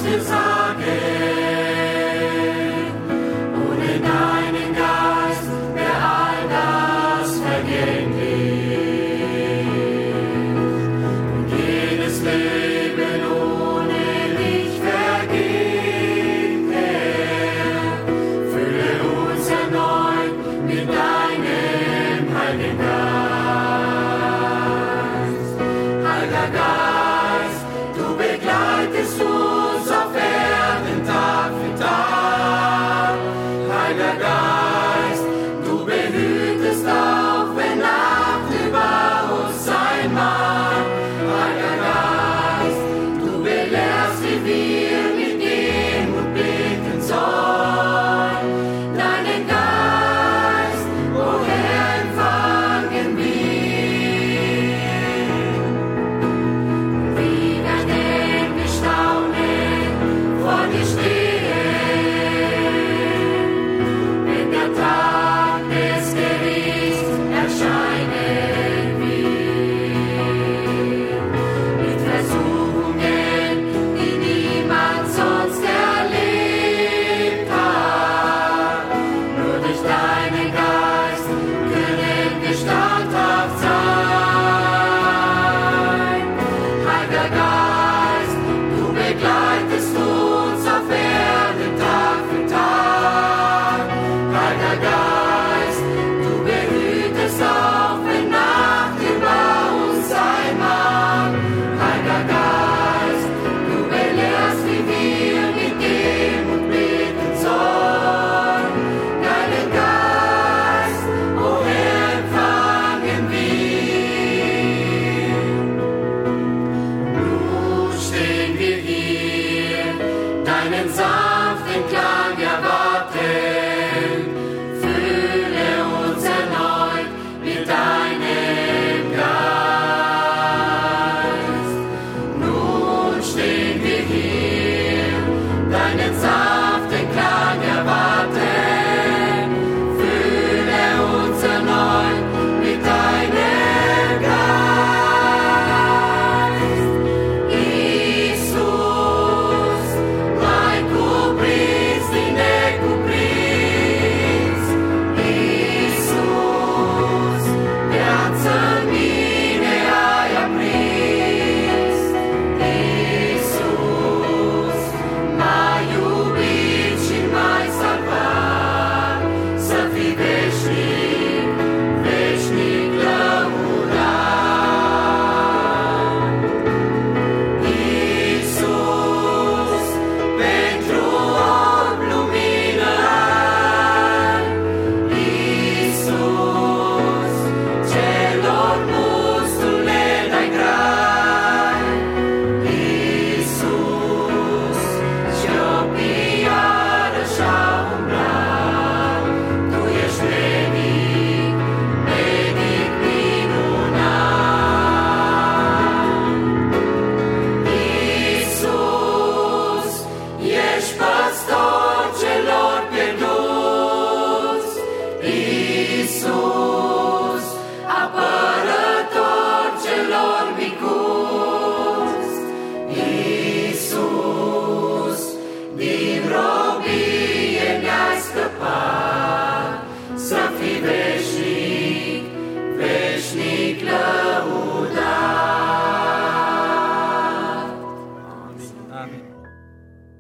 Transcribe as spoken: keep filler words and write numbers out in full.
dir sagen, ohne deinen Geist wäre all das vergänglich. Und jedes Leben ohne dich vergeht, Herr. Fülle uns erneut mit deinem Heiligen Geist. Heiliger Geist, du begleitest uns auf Erden Tag für Tag. Heiliger Geist, du behütest auch, wenn Nacht über uns sein mag. Heiliger Geist, du belehrst, wie wir mit Demut beten sollen. Deinen Geist, o Herr, empfangen wir. Wie werden wir staunen vor dir stehen, wenn der Tag des Gerichts erscheinen wird. Mit Versuchungen, die niemand sonst erlebt hat. Nur durch deinen Geist können wir standhaft sein. Heiliger Geist, du begleitest uns auf Erden Tag für Tag. Heiliger Geist, du behütest auch, wenn Nacht über uns sein mag. Heiliger Geist, du belehrst, wie wir mit Demut beten sollen. Deinen Geist, o Herr, empfangen wir. Nun stehen wir hier, deinen sanften Klang erwarten. Fülle uns erneut mit deinem Geist. Nun stehen wir hier, deinen sanften Klang erwarten. Fülle uns erneut mit deinem Geist. Iisus, mein cupris, tine cupris. Iisus, viață în mine ai aprins. Iisus, m-ai iubit și m-ai salvat. Să fii veșnic, veșnic lăudat. Iisus, pentru orb lumină ai. Iisus, celor mulți tu le dai grai. Iisus, șchiopii iarăși au umblat. Tu ești medic, medic minunat. Iisus, ești păstor celor pierduți. Iisus, apărător celor micuți. Iisus, din robie ne-ai scăpat. Să fii